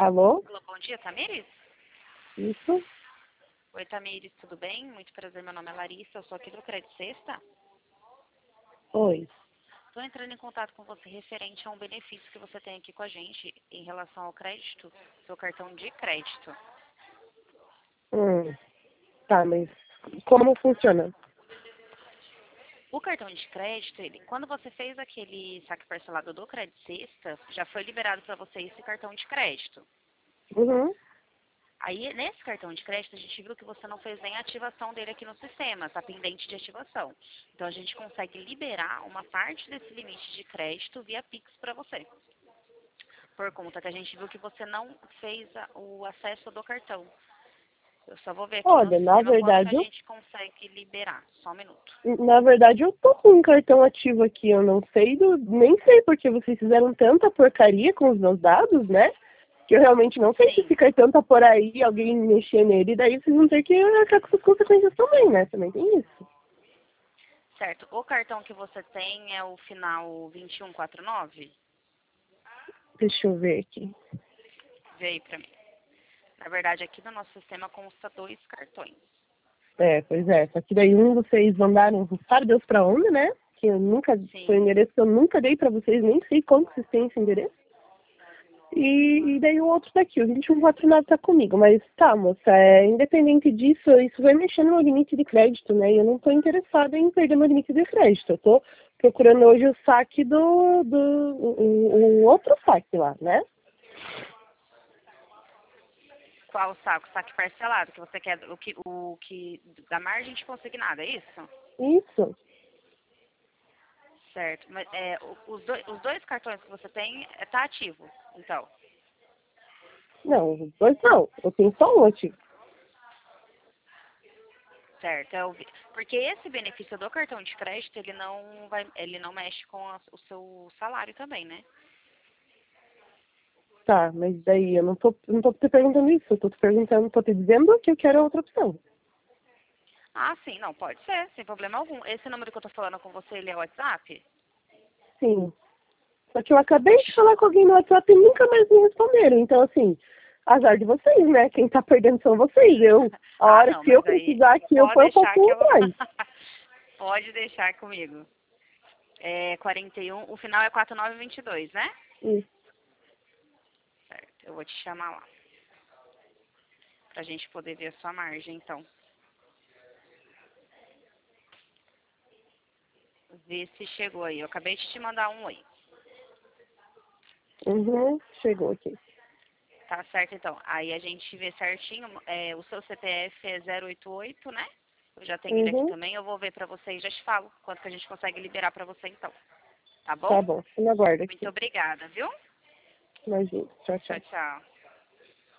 Alô? Alô, bom dia, Tamires? Isso? Oi, Tamires, tudo bem? Muito prazer, meu nome é Larissa, eu sou aqui do Crédito Sexta. Oi. Estou entrando em contato com você referente a um benefício que você tem aqui com a gente em relação ao crédito, seu cartão de crédito. Tá, mas como funciona? O cartão de crédito, quando você fez aquele saque parcelado do Crédito Sexta, já foi liberado para você esse cartão de crédito. Uhum. Aí, nesse cartão de crédito, a gente viu que você não fez nem a ativação dele aqui no sistema, está pendente de ativação. Então, a gente consegue liberar uma parte desse limite de crédito via Pix para você. Por conta que a gente viu que você não fez o acesso do cartão. Eu só vou ver aqui no Olha, sistema quando que a gente consegue liberar. Só um minuto. na verdade eu tô com um cartão ativo aqui, eu não sei nem sei porque vocês fizeram tanta porcaria com os meus dados, né? Que eu realmente não sei se esse cartão tá por aí, alguém mexer nele, e daí vocês vão ter que arcar com as consequências também, né? Também tem isso. Certo. O cartão que você tem é o final 2149? Deixa eu ver aqui. Vê aí pra mim. Na verdade, aqui no nosso sistema consta 2 cartões. Pois é. Só que daí vocês mandaram, sabe Deus pra onde, né? Que eu nunca, foi um endereço que eu nunca dei pra vocês, nem sei como que vocês têm esse endereço. E daí o outro tá aqui, o 2149 tá comigo. Mas tá, moça, independente disso, isso vai mexer no meu limite de crédito, né? E eu não tô interessada em perder meu limite de crédito. Eu tô procurando hoje o saque o outro saque lá, né? Qual o saco? Saque parcelado, que você quer o que da margem de consignada, é isso? Isso. Certo. Mas os dois cartões que você tem tá ativo, então. Não, os dois não. Eu tenho só um ativo. Certo. Porque esse benefício do cartão de crédito, ele não mexe com o seu salário também, né? Tá, mas daí eu não tô te perguntando isso. Eu tô te perguntando, tô te dizendo que eu quero outra opção. Ah, sim, não, pode ser, sem problema algum. Esse número que eu tô falando com você, ele é o WhatsApp? Sim. Só que eu acabei de falar com alguém no WhatsApp e nunca mais me responderam. Então, assim, azar de vocês, né? Quem tá perdendo são vocês. A hora Não, que eu mas aí precisar aqui, eu pode ponho um deixar que pouquinho eu... atrás. Pode deixar comigo. É 41, o final é 4922, né? Isso. Certo, eu vou te chamar lá. Pra gente poder ver a sua margem, então. Ver se chegou aí. Eu acabei de te mandar um oi. Uhum, chegou aqui. Tá certo, então. Aí a gente vê certinho. O seu CPF é 088, né? Eu já tenho ele aqui Uhum, também. Eu vou ver pra você e já te falo quanto que a gente consegue liberar pra você, então. Tá bom? tá bom. Eu aguardo Muito aqui. obrigada, viu? Imagina. Tchau, Tchau, tchau. tchau.